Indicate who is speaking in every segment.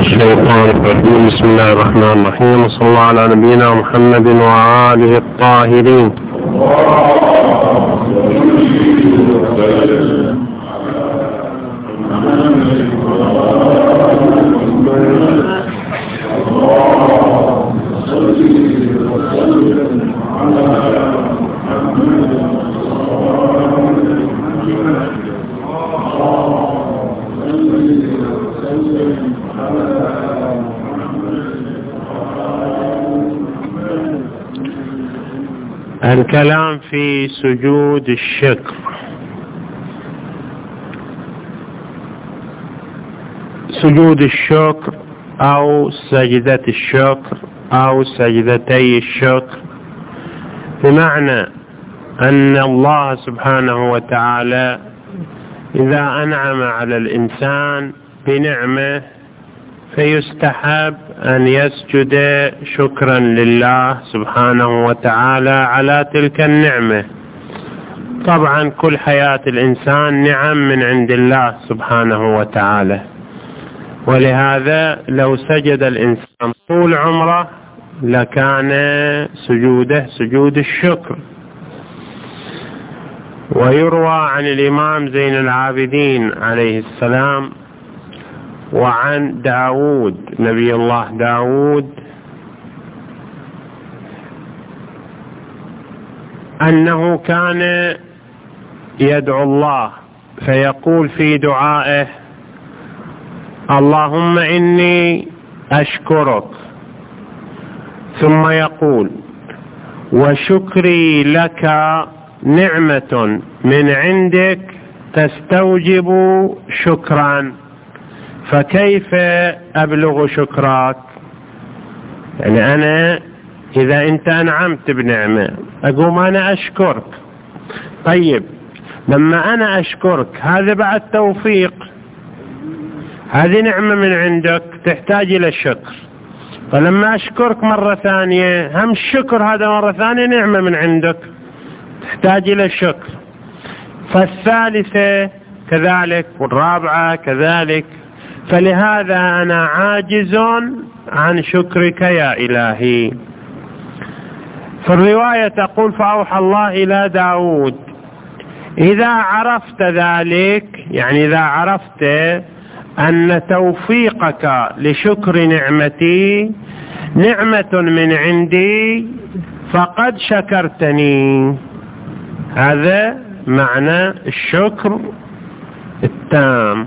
Speaker 1: الشيطان الرجيم. بسم الله الرحمن الرحيم، وصلى الله على نبينا محمد وآله الطاهرين. الكلام في سجود الشكر. سجود الشكر أو سجدة الشكر أو سجدتي الشكر، بمعنى أن الله سبحانه وتعالى إذا أنعم على الإنسان بنعمة فيستحب أن يسجد شكرا لله سبحانه وتعالى على تلك النعمة. طبعا كل حياة الإنسان نعم من عند الله سبحانه وتعالى، ولهذا لو سجد الإنسان طول عمره لكان سجوده سجود الشكر. ويروى عن الإمام زين العابدين عليه السلام وعن داود نبي الله داود أنه كان يدعو الله فيقول في دعائه: اللهم إني أشكرك، ثم يقول: وشكري لك نعمة من عندك تستوجب شكرا، فكيف أبلغ شكرك؟ يعني أنا إذا أنت أنعمت بنعمة أقوم أنا أشكرك. طيب لما أنا أشكرك هذا بعد توفيق، هذه نعمة من عندك تحتاج إلى الشكر. فلما أشكرك مرة ثانية هم الشكر هذا مرة ثانية نعمة من عندك تحتاج إلى الشكر. فالثالثة كذلك والرابعة كذلك. فلهذا أنا عاجز عن شكرك يا إلهي. في الرواية تقول: فأوحى الله إلى داود: إذا عرفت ذلك، يعني إذا عرفت أن توفيقك لشكر نعمتي نعمة من عندي فقد شكرتني. هذا معنى الشكر التام.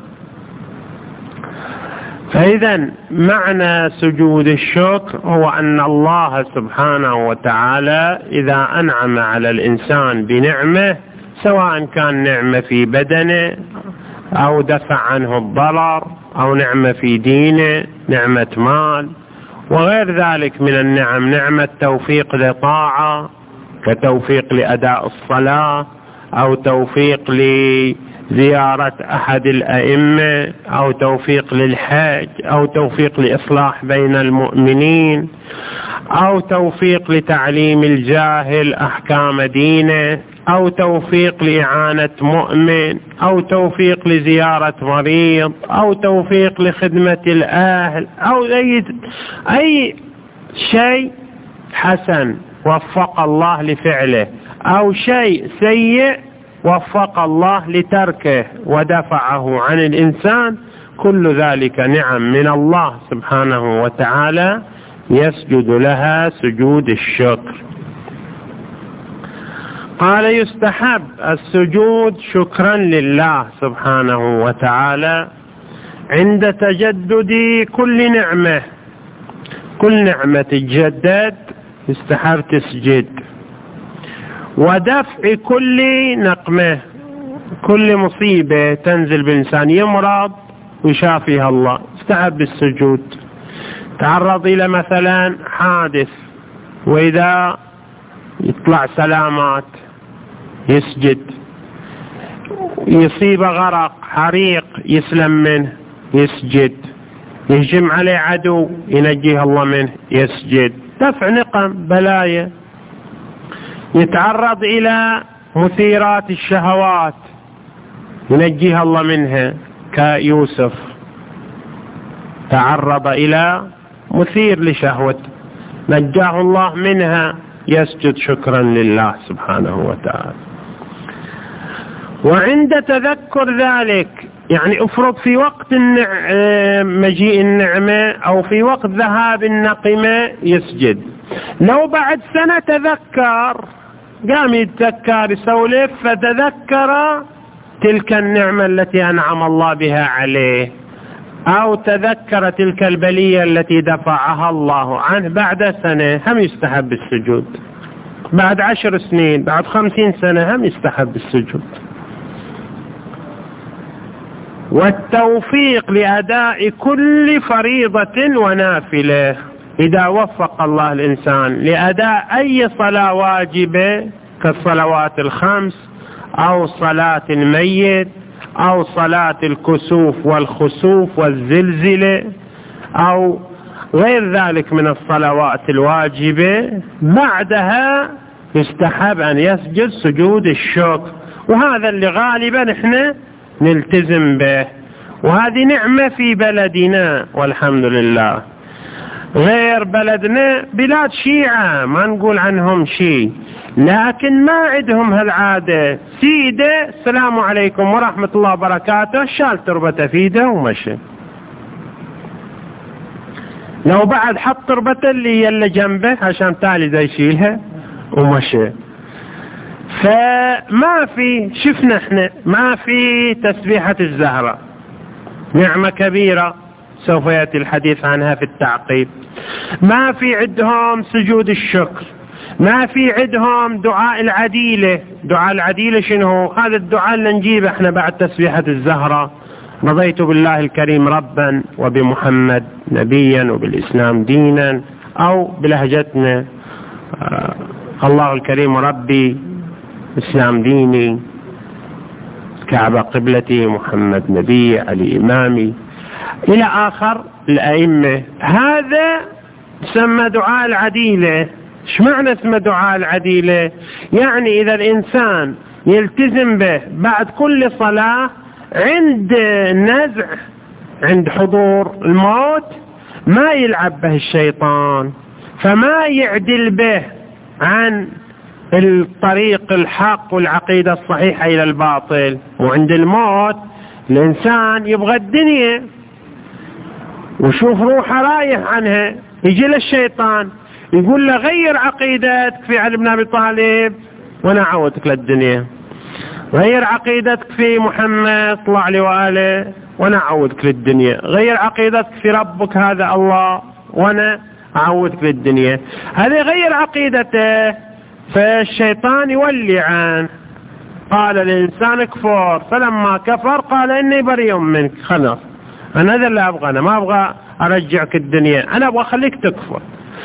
Speaker 1: فإذا معنى سجود الشكر هو أن الله سبحانه وتعالى إذا أنعم على الإنسان بنعمة، سواء كان نعمة في بدنه أو دفع عنه الضرر أو نعمة في دينه، نعمة مال وغير ذلك من النعم، نعمة توفيق لطاعة كتوفيق لأداء الصلاة أو توفيق لزيارة أحد الأئمة أو توفيق للحج أو توفيق لإصلاح بين المؤمنين أو توفيق لتعليم الجاهل أحكام دينه أو توفيق لإعانة مؤمن أو توفيق لزيارة مريض أو توفيق لخدمة الأهل أو أي شيء حسن وفق الله لفعله أو شيء سيء وفق الله لتركه ودفعه عن الإنسان، كل ذلك نعم من الله سبحانه وتعالى يسجد لها سجود الشكر. قال: يستحب السجود شكرا لله سبحانه وتعالى عند تجدد كل نعمة. كل نعمة تجدد يستحب تسجد، ودفع كل نقمة، كل مصيبة تنزل بالإنسان يمرض ويشافيها الله يستحب السجود. تعرض إلى مثلا حادث وإذا يطلع سلامات يسجد، يصيب غرق حريق يسلم منه يسجد، يهجم عليه عدو ينجيه الله منه يسجد، دفع نقم بلايا، يتعرض إلى مثيرات الشهوات ينجيها الله منها كيوسف، تعرض إلى مثير لشهوته نجاه الله منها، يسجد شكرا لله سبحانه وتعالى. وعند تذكر ذلك، يعني افرض في وقت مجيء النعمة أو في وقت ذهاب النقمة يسجد. لو بعد سنة تذكر، قام يتذكر يسولف فتذكر تلك النعمة التي أنعم الله بها عليه، أو تذكر تلك البلية التي دفعها الله عنه، بعد سنة هم يستحب السجود، بعد 10 سنين، بعد 50 سنة هم يستحب السجود. والتوفيق لأداء كل فريضة ونافلة، إذا وفق الله الإنسان لأداء أي صلاة واجبة كالصلوات الخمس أو صلاة الميت أو صلاة الكسوف والخسوف والزلزلة أو غير ذلك من الصلوات الواجبة، بعدها يستحب أن يسجد سجود الشكر، وهذا اللي غالبا احنا نلتزم به، وهذه نعمة في بلدنا والحمد لله. غير بلدنا بلاد شيعة ما نقول عنهم شيء، لكن ما عندهم هالعادة. سيدة السلام عليكم ورحمة الله وبركاته، شال تربته في ايده ومشي. لو بعد حط تربته اللي جنبه عشان تالي ذا يشيلها ومشي. فما في، شفنا احنا ما في تسبيحة الزهرة، نعمة كبيرة سوف يأتي الحديث عنها في التعقيب. ما في عندهم سجود الشكر، ما في عندهم دعاء العديلة. دعاء العديلة شنو؟ هذا الدعاء اللي نجيبه احنا بعد تسبيحة الزهرة: رضيت بالله الكريم ربا وبمحمد نبيا وبالإسلام دينا، أو بلهجتنا الله الكريم ربي، إسلام ديني، كعبة قبلتي، محمد نبي، علي إمامي، إلى آخر الأئمة. هذا سمى دعاء العديلة. ايش معنى اسمه دعاء العديلة؟ يعني إذا الإنسان يلتزم به بعد كل صلاة، عند نزع، عند حضور الموت، ما يلعب به الشيطان، فما يعدل به عن الطريق الحق والعقيدة الصحيحة إلى الباطل. وعند الموت الإنسان يبغى الدنيا وشوف روحه رايح عنها، يجي له الشيطان يقول له غير عقيدتك في علي بن أبي طالب وانا عودتك للدنيا، غير عقيدتك في محمد صلى الله عليه وآله وانا اعودك للدنيا، غير عقيدتك في ربك هذا الله وانا اعودك للدنيا. هذه غير عقيدته، فالشيطان يولي عنه. قال الإنسان اكفر، فلما كفر قال إني بريء منك، خلاص أنا هذا اللي أبغى، أنا ما أبغى أرجعك الدنيا، أنا أبغى أخليك تكفر.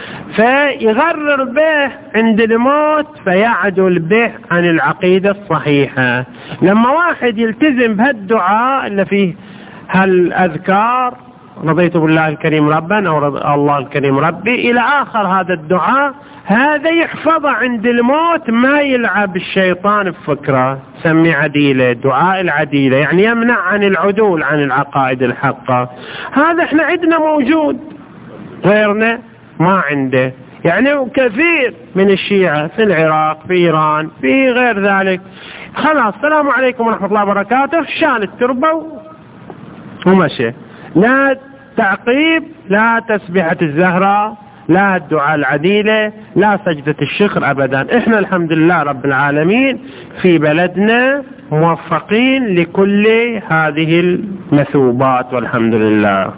Speaker 1: فيغرر به عند الموت، فيعدل به عن العقيدة الصحيحة. لما واحد يلتزم بهالدعاء اللي فيه هالأذكار، رضيت بالله الكريم ربا أو الله الكريم ربي إلى آخر هذا الدعاء، هذا يحفظه عند الموت، ما يلعب الشيطان بفكره. سمي عديلة، دعاء العديلة، يعني يمنع عن العدول عن العقائد الحقة. هذا احنا عندنا موجود، غيرنا ما عنده. يعني كثير من الشيعة في العراق، في إيران، في غير ذلك، خلاص السلام عليكم ورحمة الله وبركاته، شال التربة ومشي. لا تعقيب، لا تسبيحة الزهرة، لا الدعاء العديلة، لا سجدة الشكر أبدا. احنا الحمد لله رب العالمين في بلدنا موفقين لكل هذه المثوبات والحمد لله.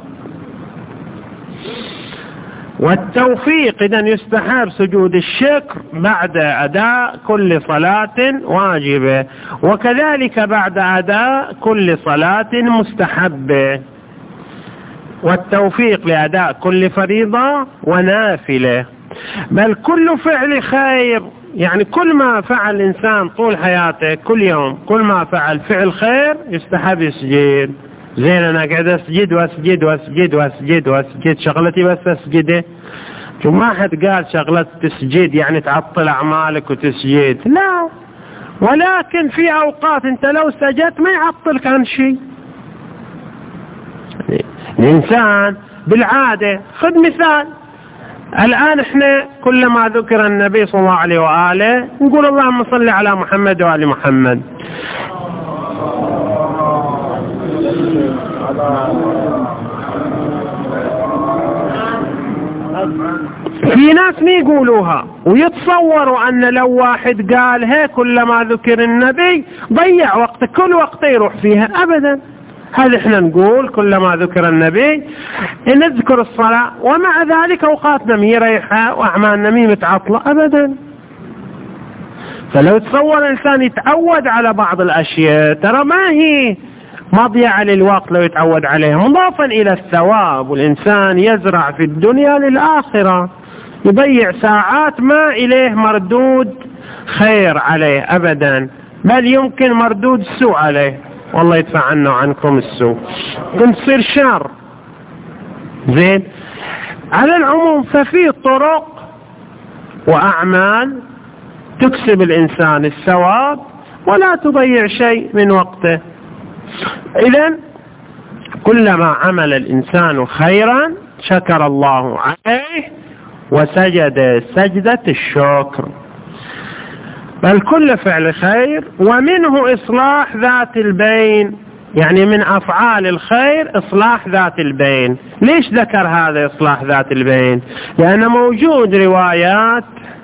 Speaker 1: والتوفيق، إذن يستحب سجود الشكر بعد أداء كل صلاة واجبة، وكذلك بعد أداء كل صلاة مستحبة. والتوفيق لأداء كل فريضة ونافلة، بل كل فعل خير. يعني كل ما فعل الإنسان طول حياته كل يوم، كل ما فعل فعل خير يستحب يسجد. زين أنا قاعد أسجد وأسجد وأسجد وأسجد وأسجد، شغلتي بس أسجده. ما حد قال شغلة تسجد يعني تعطل أعمالك وتسجد، لا، ولكن في أوقات أنت لو سجدت ما يعطلك عن شيء. الإنسان بالعادة. خذ مثال، الآن احنا كلما ذكر النبي صلى الله عليه وآله نقول اللهم صل على محمد وآل محمد. في ناس ما يقولوها ويتصوروا أن لو واحد قالها كلما ذكر النبي ضيع وقته، كل وقته يروح فيها. أبدا، هذا احنا نقول كلما ذكر النبي نذكر الصلاة، ومع ذلك أوقاتنا ميريحة وأعمالنا متعطلة. أبدا. فلو تصور الإنسان يتعود على بعض الأشياء ترى ما هي مضيعة للوقت لو يتعود عليها، مضافا إلى الثواب، والإنسان يزرع في الدنيا للآخرة، يضيع ساعات ما إليه مردود خير عليه أبدا، بل يمكن مردود سوء عليه، والله يدفع عنه عنكم السوء، تصير شر. زين، على العموم ففي طرق وأعمال تكسب الإنسان الثواب ولا تضيع شيء من وقته. إذن كلما عمل الإنسان خيرا شكر الله عليه وسجد سجدة الشكر. بل كل فعل خير، ومنه إصلاح ذات البين، يعني من أفعال الخير إصلاح ذات البين. ليش ذكر هذا إصلاح ذات البين؟ لأن موجود روايات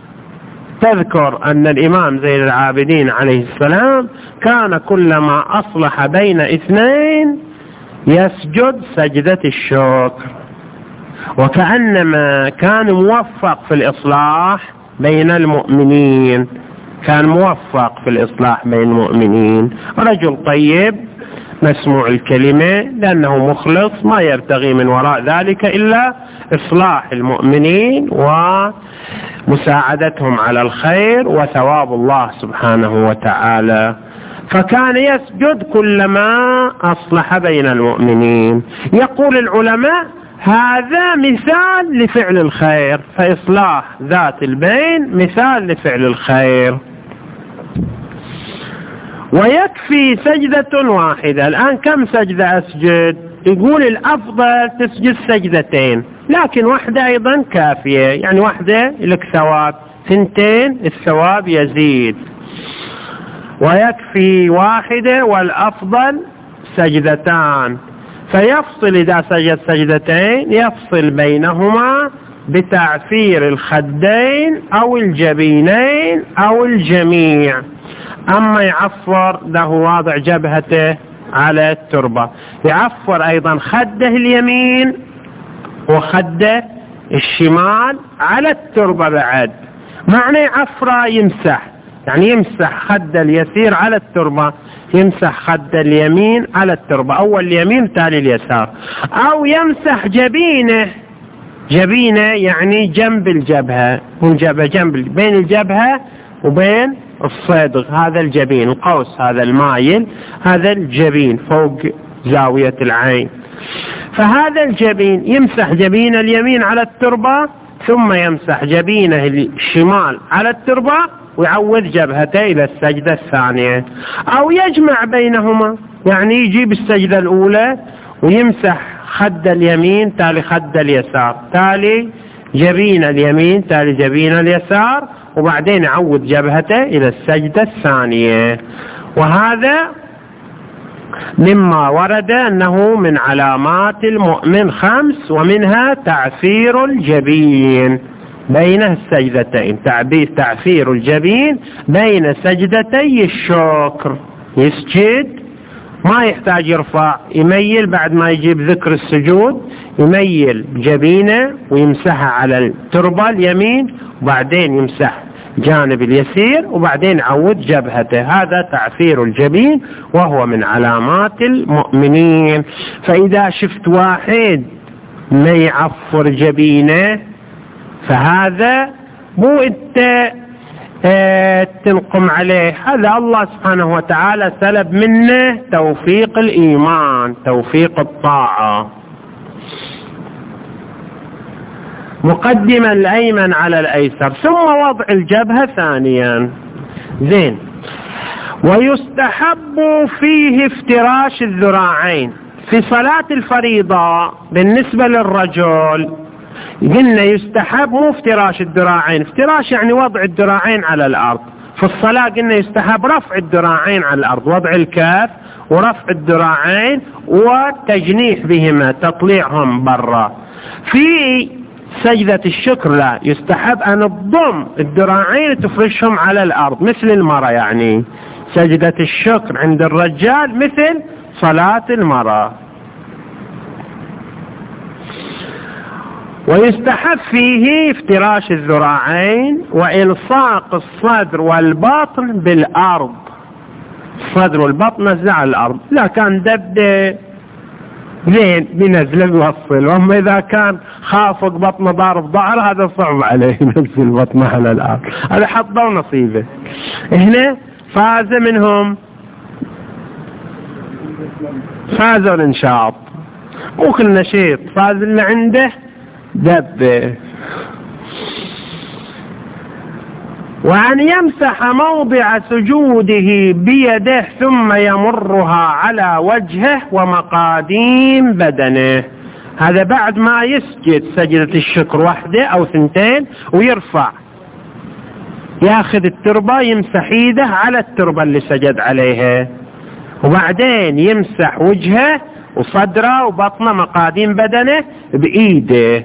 Speaker 1: تذكر أن الإمام زين العابدين عليه السلام كان كلما أصلح بين اثنين يسجد سجدة الشكر، وكأنما كان موفق في الإصلاح بين المؤمنين، كان موفق في الإصلاح بين المؤمنين، رجل طيب مسموع الكلمة لأنه مخلص ما يبتغي من وراء ذلك إلا إصلاح المؤمنين ومساعدتهم على الخير وثواب الله سبحانه وتعالى، فكان يسجد كلما أصلح بين المؤمنين. يقول العلماء هذا مثال لفعل الخير، فإصلاح ذات البين مثال لفعل الخير. ويكفي سجدة واحدة. الآن كم سجدة أسجد؟ يقول الأفضل تسجد سجدتين، لكن واحدة أيضا كافية، يعني واحدة لك ثواب، ثنتين الثواب يزيد. ويكفي واحدة والأفضل سجدتان، فيفصل إذا سجد سجدتين يفصل بينهما بتعفير الخدين أو الجبينين أو الجميع. أما يعفر له واضع جبهته على التربة، يعفر أيضا خده اليمين وخده الشمال على التربة بعد. معنى يعفر يمسح، يعني يمسح خد اليسير على التربة، يمسح خد اليمين على التربة، أول اليمين تالي اليسار. أو يمسح جبينه، جبينه يعني جنب الجبهة، جنب بين الجبهة وبين الصدغ، هذا الجبين، القوس هذا المايل، هذا الجبين فوق زاوية العين. فهذا الجبين يمسح جبين اليمين على التربة، ثم يمسح جبينه الشمال على التربة ويعود جبهته إلى السجدة الثانية. أو يجمع بينهما، يعني يجيب السجدة الأولى ويمسح خد اليمين تالي خد اليسار، تالي جبين اليمين تالي جبين اليسار، وبعدين يعود جبهته إلى السجدة الثانية. وهذا مما ورد أنه من علامات المؤمن 5، ومنها تعفير الجبين بين السجدتين، تعفير الجبين بين سجدتي الشكر. يسجد ما يحتاج يرفع، يميل بعد ما يجيب ذكر السجود، يميل جبينه ويمسحها على التربة اليمين، وبعدين يمسح جانب اليسير، وبعدين يعود جبهته. هذا تعفير الجبين وهو من علامات المؤمنين. فإذا شفت واحد ما يعفر جبينه فهذا مو انت تنقم عليه، هذا الله سبحانه وتعالى سلب منه توفيق الإيمان، توفيق الطاعة. مقدما الأيمن على الأيسر، ثم وضع الجبهة ثانيا. زين. ويستحب فيه افتراش الذراعين، في صلاة الفريضة بالنسبة للرجل قلنا يستحب مو افتراش الذراعين، افتراش يعني وضع الذراعين على الأرض. في الصلاة قلنا يستحب رفع الذراعين على الأرض، وضع الكاف ورفع الذراعين والتجنيح بهما، تطليعهم برا. في سجدة الشكر لا، يستحب أن تضم الذراعين تفرشهم على الأرض مثل المرأة. يعني سجدة الشكر عند الرجال مثل صلاة المرأة. ويستحب فيه افتراش الذراعين وإلصاق الصدر والبطن بالأرض. الصدر والبطن نزل على الأرض، لا كان دبده زين بنزله بيوصل، واما اذا كان خافق بطنه ضارب ظهر هذا صعب عليه ينزل بطنه على الارض، هذا حظه ونصيبه. هنا فاز منهم، فاز الانشاط، مو كل نشيط، فاز اللي عنده دبه. وأن يمسح موضع سجوده بيده ثم يمرها على وجهه ومقاديم بدنه. هذا بعد ما يسجد سجدة الشكر واحدة أو ثنتين ويرفع، ياخذ التربة يمسح ايده على التربة اللي سجد عليها، وبعدين يمسح وجهه وصدره وبطنه مقاديم بدنه بإيده.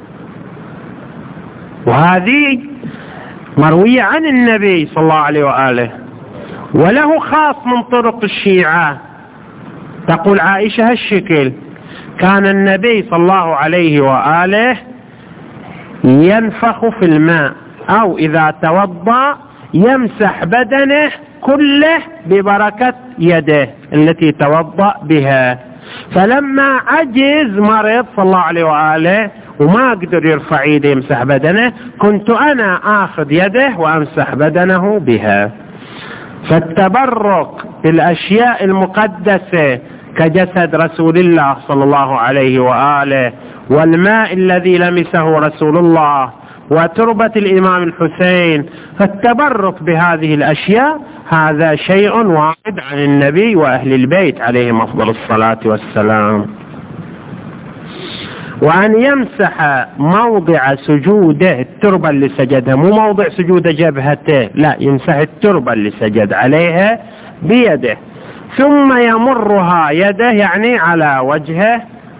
Speaker 1: وهذه مروية عن النبي صلى الله عليه وآله، وله خاص من طرق الشيعة. تقول عائشة هالشكل: كان النبي صلى الله عليه وآله ينفخ في الماء، أو إذا توضأ يمسح بدنه كله ببركة يده التي توضأ بها. فلما عجز مرض صلى الله عليه وآله وما قدر يرفع يده يمسح بدنه، كنت أنا آخذ يده وأمسح بدنه بها. فالتبرك بالأشياء المقدسة كجسد رسول الله صلى الله عليه وآله، والماء الذي لمسه رسول الله، وتربة الإمام الحسين، فالتبرك بهذه الأشياء هذا شيء وارد عن النبي وأهل البيت عليهم أفضل الصلاة والسلام. وأن يمسح موضع سجوده، التربة اللي سجدها، مو موضع سجود جبهته، لا، يمسح التربة اللي سجد عليها بيده، ثم يمرها يده يعني على وجهه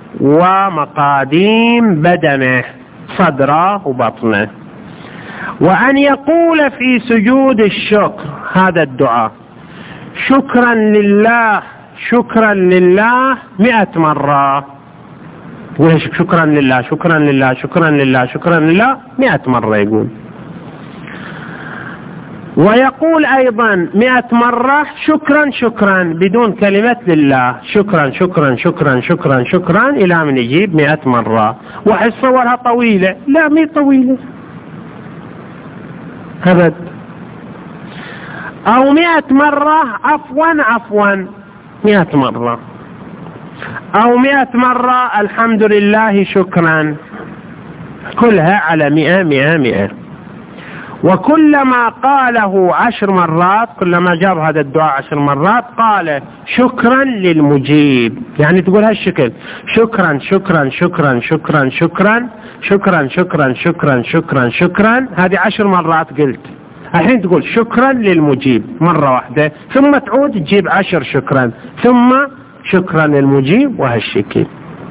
Speaker 1: ومقاديم بدنه، صدره وبطنه. وأن يقول في سجود الشكر هذا الدعاء: شكرا لله شكرا لله 100 مرة. شكرا لله شكرا لله شكرا لله شكرا لله 100 مرة يقول. ويقول أيضا 100 مرة شكرا شكرا بدون كلمة لله، شكرا شكرا شكرا شكرا شكرا إلى من يجيب 100 مرة. واحد صورها طويلة، لا مي طويلة أبد. أو 100 مرة عفوا 100 مرة، أو 100 مرة الحمد لله شكرا، كلها على 100 100 100. وكلما قاله 10 مرات، كلما جاب هذا الدعاء 10 مرات قال شكرا للمجيب. يعني تقول هالشكل: شكرا شكرا شكرا شكرا شكرا شكرا شكرا شكرا شكرا شكرا، هذه 10 مرات قلت. الحين تقول شكرا للمجيب مرة واحدة، ثم تعود تجيب 10 شكرا، ثم شكرا للمجيب، وهالشكل.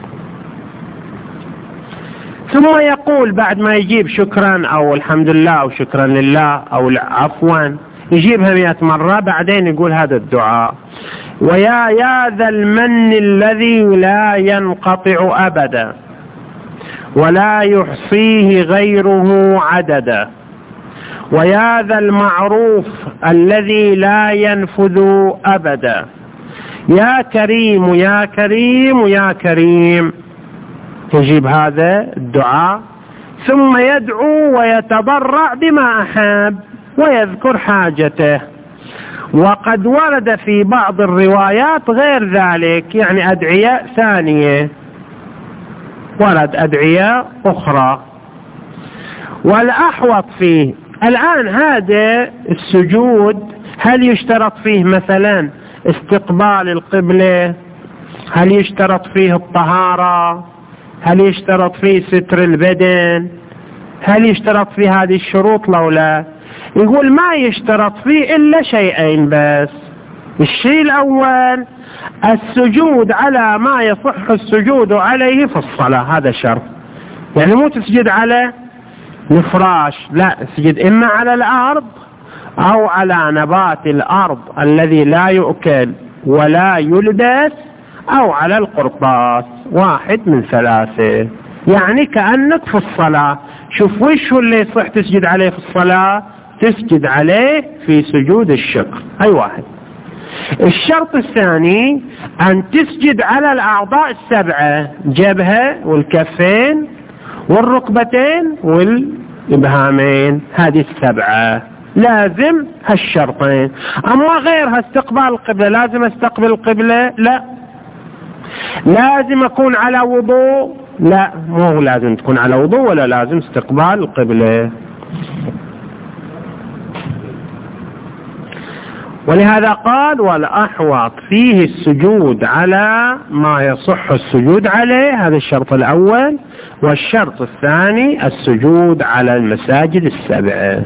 Speaker 1: ثم يقول بعد ما يجيب شكرا أو الحمد لله أو شكرا لله أو عفوا، يجيبها 100 مرة، بعدين يقول هذا الدعاء: ويا ذا المن الذي لا ينقطع أبدا ولا يحصيه غيره عددا، ويا ذا المعروف الذي لا ينفذ أبدا، يا كريم يا كريم يا كريم. يجيب هذا الدعاء، ثم يدعو ويتضرع بما أحب ويذكر حاجته. وقد ورد في بعض الروايات غير ذلك، يعني أدعية ثانية، ورد أدعية أخرى. والأحوط فيه الآن هذا السجود، هل يشترط فيه مثلا استقبال القبلة هل يشترط فيه الطهارة؟ هل يشترط فيه ستر البدن؟ هل يشترط فيه هذه الشروط لو لا؟ يقول ما يشترط فيه إلا شيئين بس. الشيء الأول السجود على ما يصح السجود عليه في الصلاة، هذا شرط. يعني مو تسجد على الفراش، لا، تسجد إما على الأرض أو على نبات الأرض الذي لا يؤكل ولا يلبس، أو على القرطاس، واحد من ثلاثة. يعني كأنك في الصلاة. شوف وش هو اللي يصح تسجد عليه في الصلاة؟ تسجد عليه في سجود الشكر، أي واحد. الشرط الثاني أن تسجد على الأعضاء السبعة، جبهة والكفين والركبتين والإبهامين، هذه السبعة لازم هالشرطين. أما غيرها استقبال القبلة، لازم استقبل القبلة؟ لا. لازم أكون على وضوء؟ لا، مو لازم تكون على وضوء ولا لازم استقبال القبلة. ولهذا قال والأحوط فيه السجود على ما يصح السجود عليه، هذا الشرط الأول. والشرط الثاني السجود على المساجد السبعة.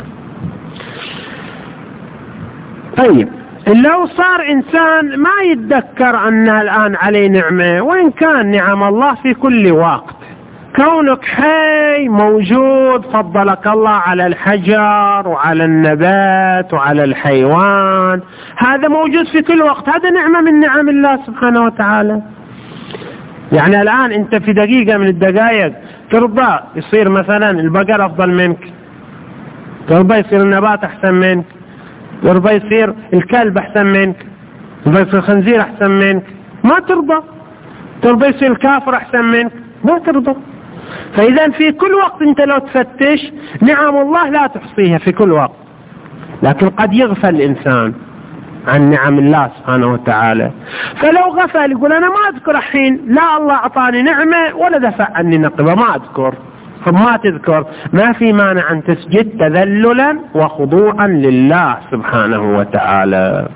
Speaker 1: طيب لو صار إنسان ما يتذكر أن الآن عليه نعمة، وإن كان نعم الله في كل وقت، كونك حي موجود، فضلك الله على الحجر وعلى النبات وعلى الحيوان، هذا موجود في كل وقت، هذا نعمة من نعم الله سبحانه وتعالى. يعني الآن أنت في دقيقة من الدقائق ترضى يصير مثلا البقر أفضل منك؟ ترضى يصير النبات أحسن منك؟ ترضى يصير الكلب أحسن منك؟ ترضى يصير الخنزير أحسن منك؟ ما ترضى. ترضى يصير الكافر أحسن منك؟ ما ترضى. فإذا في كل وقت أنت لو تفتش نعم الله لا تحصيها في كل وقت، لكن قد يغفل الإنسان عن نعم الله سبحانه وتعالى. فلو غفل يقول أنا ما أذكر الحين، لا الله أعطاني نعمة ولا دفع عني نقبة، ما أذكر. فما تذكر، ما في مانع أن تسجد تذللا وخضوعا لله سبحانه وتعالى.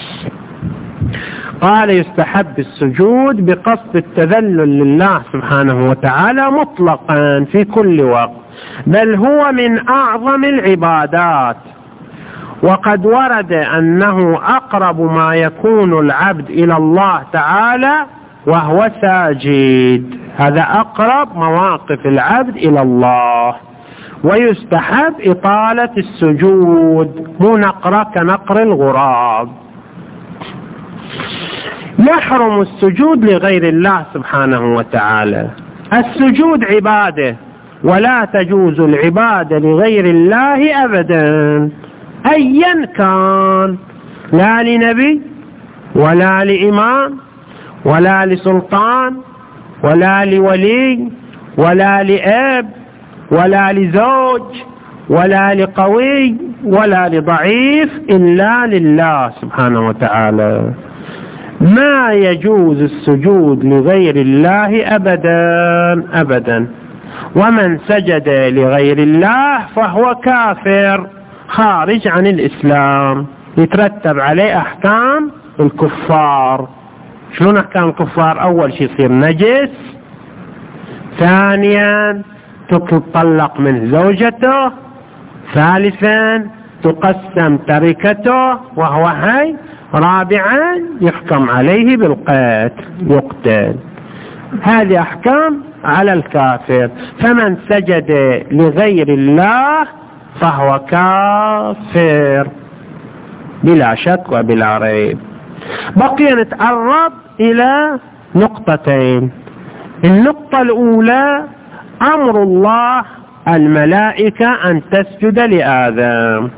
Speaker 1: قال يستحب السجود بقصد التذلل لله سبحانه وتعالى مطلقا في كل وقت، بل هو من أعظم العبادات. وقد ورد أنه أقرب ما يكون العبد إلى الله تعالى وهو ساجد، هذا أقرب مواقف العبد إلى الله. ويستحب إطالة السجود، مو نقر كنقر الغراب. يحرم السجود لغير الله سبحانه وتعالى. السجود عبادة، ولا تجوز العبادة لغير الله أبدا أيا كان، لا لنبي ولا لإمام ولا لسلطان ولا لولي ولا لأب ولا لزوج ولا لقوي ولا لضعيف، إلا لله سبحانه وتعالى. ما يجوز السجود لغير الله أبدا أبدا. ومن سجد لغير الله فهو كافر خارج عن الإسلام، يترتب عليه أحكام الكفار. شلون أحكام الكفار؟ أول شيء يصير نجس، ثانيا تطلق من زوجته، ثالثا تقسم تركته وهو حي، رابعا يحكم عليه بالقتل، يقتل. هذه أحكام على الكافر. فمن سجد لغير الله فهو كافر بلا شك وبلا ريب. بقي نتعرض إلى نقطتين. النقطة الأولى أمر الله الملائكة أن تسجد لآدم.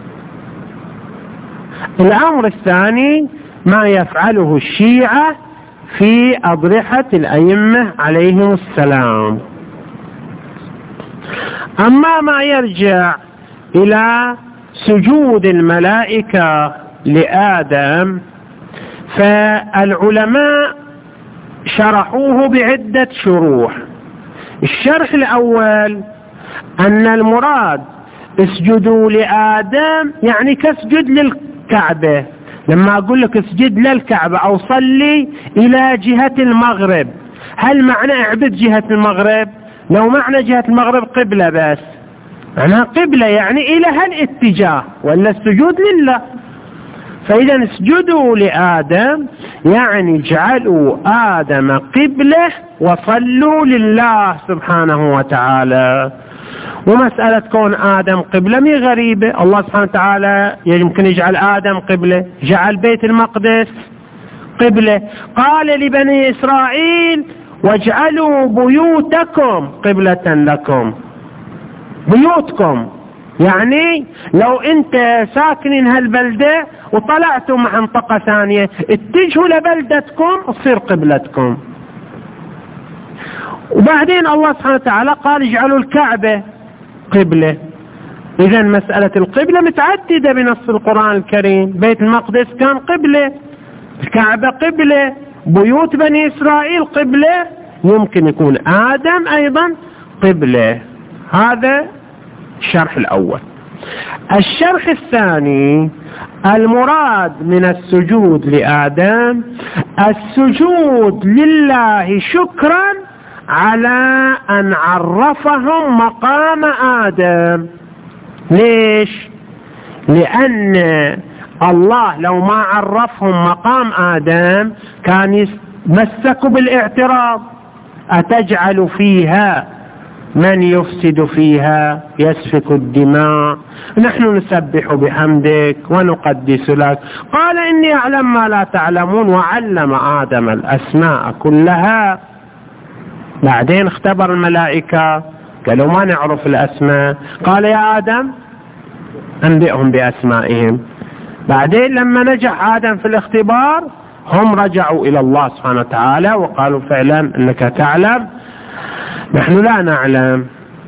Speaker 1: الأمر الثاني ما يفعله الشيعة في أضرحة الأئمة عليهم السلام. أما ما يرجع إلى سجود الملائكة لآدم فالعلماء شرحوه بعدة شروح. الشرح الأول أن المراد اسجدوا لآدم يعني كسجد للكعبة، لما أقول لك اسجد للكعبة أو صلي إلى جهة المغرب، هل معنى اعبد جهة المغرب؟ لو معنى جهة المغرب قبلة بس، معناها قبلة يعني إلى هالاتجاه، ولا السجود لله. فإذا اسجدوا لآدم يعني اجعلوا آدم قبلة وصلوا لله سبحانه وتعالى. ومسألة كون آدم قبلة مي غريبة، الله سبحانه وتعالى يمكن يجعل آدم قبلة، جعل بيت المقدس قبلة، قال لبني إسرائيل واجعلوا بيوتكم قبلة لكم. بيوتكم يعني لو انت ساكنين هالبلدة وطلعتم منطقة ثانية اتجهوا لبلدتكم تصير قبلتكم. وبعدين الله سبحانه وتعالى قال اجعلوا الكعبة قبلة. اذا مسألة القبلة متعددة بنص القرآن الكريم، بيت المقدس كان قبلة، الكعبة قبلة، بيوت بني إسرائيل قبلة، يمكن يكون آدم أيضا قبلة. هذا الشرح الأول. الشرح الثاني، المراد من السجود لآدم السجود لله شكرا على أن عرفهم مقام آدم. ليش؟ لأن الله لو ما عرفهم مقام آدم كان يتمسكوا بالاعتراض، أتجعل فيها من يفسد فيها يسفك الدماء نحن نسبح بحمدك ونقدس لك، قال إني أعلم ما لا تعلمون وعلم آدم الأسماء كلها. بعدين اختبر الملائكة قالوا ما نعرف الأسماء، قال يا آدم أنبئهم بأسمائهم. بعدين لما نجح آدم في الاختبار هم رجعوا إلى الله سبحانه وتعالى وقالوا فعلا أنك تعلم نحن لا نعلم.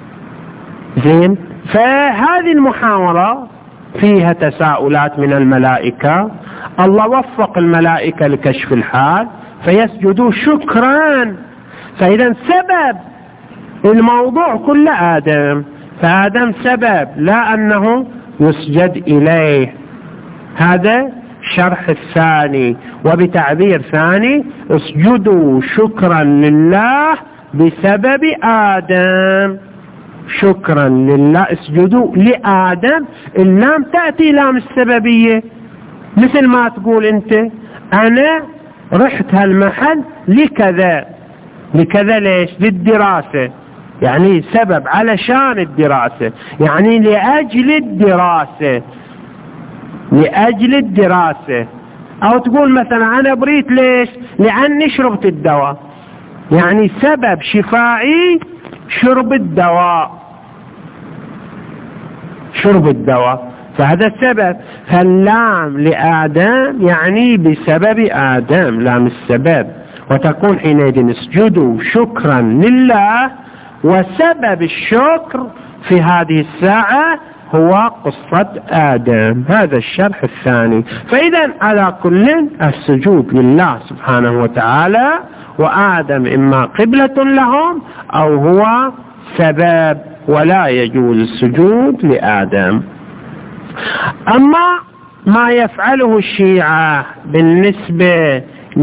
Speaker 1: زين، فهذه المحاورة فيها تساؤلات من الملائكة، الله وفق الملائكة لكشف الحال فيسجدوا شكرا. فإذا سبب الموضوع كله آدم، فآدم سبب لا أنه يسجد إليه. هذا الشرح الثاني. وبتعبير ثاني اسجدوا شكرا لله بسبب آدم، شكرا لله اسجدوا لآدم. اللام تأتي لام السببية، مثل ما تقول انت انا رحت هالمحل لكذا، لكذا ليش؟ للدراسة، يعني سبب علشان الدراسة، يعني لأجل الدراسة، لأجل الدراسة. او تقول مثلا انا بريت ليش؟ لاني شربت الدواء، يعني سبب شفائي شرب الدواء، شرب الدواء، فهذا السبب. فاللام لآدم يعني بسبب آدم، لام السبب، وتكون حينئذ اسجدوا شكرا لله. وسبب الشكر في هذه الساعة هو قصة آدم. هذا الشرح الثاني. فإذا على كل السجود لله سبحانه وتعالى، وآدم إما قبلة لهم أو هو سبب، ولا يجوز السجود لآدم. أما ما يفعله الشيعة بالنسبة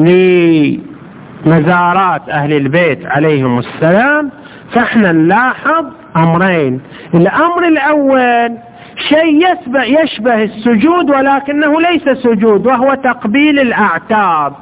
Speaker 1: لمزارات أهل البيت عليهم السلام، فإحنا نلاحظ أمرين. الأمر الأول شيء يشبه السجود ولكنه ليس سجود، وهو تقبيل الأعتاب،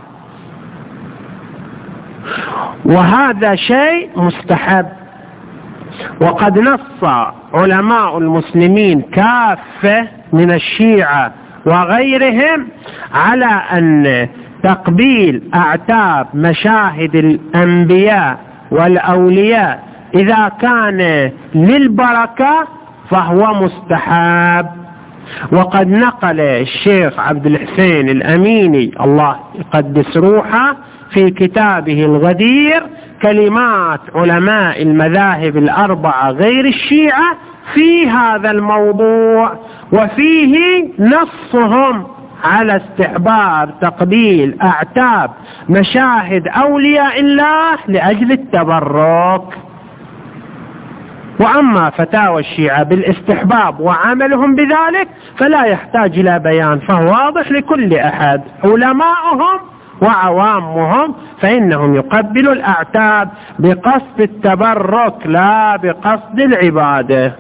Speaker 1: وهذا شيء مستحب. وقد نص علماء المسلمين كافة من الشيعة وغيرهم على أن تقبيل أعتاب مشاهد الأنبياء والأولياء إذا كان للبركة فهو مستحب. وقد نقل الشيخ عبد الحسين الأميني الله يقدس روحه في كتابه الغدير كلمات علماء المذاهب الأربعة غير الشيعة في هذا الموضوع، وفيه نصهم على استحباب تقبيل أعتاب مشاهد أولياء الله لأجل التبرك، وأما فتاوى الشيعة بالاستحباب وعملهم بذلك فلا يحتاج إلى بيان، فهو واضح لكل أحد، علماؤهم وعوامهم، فإنهم يقبلوا الأعتاب بقصد التبرك لا بقصد العبادة.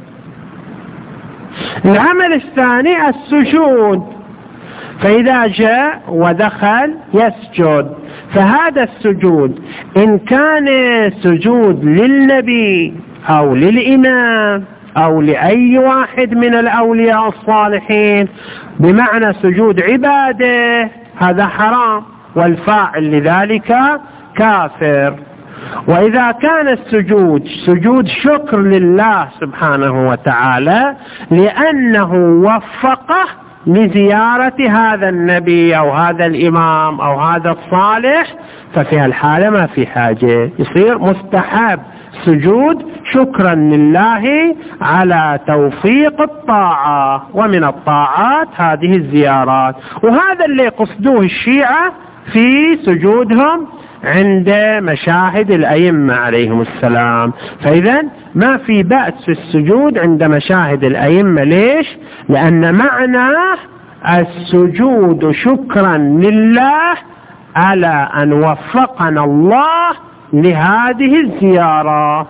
Speaker 1: العمل الثاني السجود، فإذا جاء ودخل يسجد، فهذا السجود إن كان سجود للنبي أو للإمام أو لأي واحد من الأولياء الصالحين بمعنى سجود عبادة، هذا حرام والفاعل لذلك كافر. وإذا كان السجود سجود شكر لله سبحانه وتعالى لأنه وفقه لزيارة هذا النبي أو هذا الإمام أو هذا الصالح، ففي الحالة ما في حاجة، يصير مستحب سجود شكرا لله على توفيق الطاعة، ومن الطاعات هذه الزيارات. وهذا اللي قصدوه الشيعة في سجودهم عند مشاهد الأئمة عليهم السلام. فإذا ما في بأس في السجود عند مشاهد الأئمة. ليش؟ لأن معناه السجود شكرا لله على أن وفقنا الله لهذه الزيارة،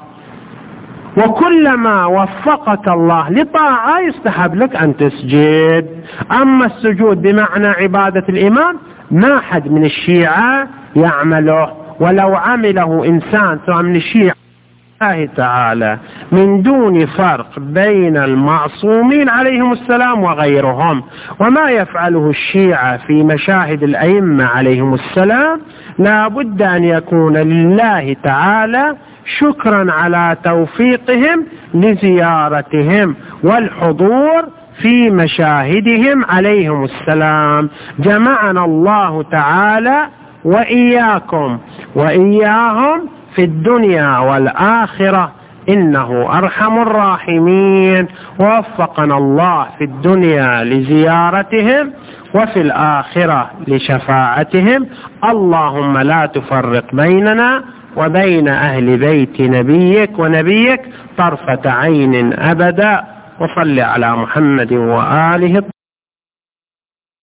Speaker 1: وكلما وفقك الله لطاعة يستحب لك أن تسجد. أما السجود بمعنى عبادة الإمام ما حد من الشيعة يعمله، ولو عمله إنسان سواء من الشيعة الله تعالى من دون فرق بين المعصومين عليهم السلام وغيرهم. وما يفعله الشيعة في مشاهد الأئمة عليهم السلام لا بد أن يكون لله تعالى شكرا على توفيقهم لزيارتهم والحضور في مشاهدهم عليهم السلام. جمعنا الله تعالى وإياكم وإياهم في الدنيا والآخرة إنه أرحم الراحمين. ووفقنا الله في الدنيا لزيارتهم وفي الآخرة لشفاعتهم. اللهم لا تفرق بيننا وبين أهل بيت نبيك ونبيك طرفة عين أبدا. وصل على محمد وآله.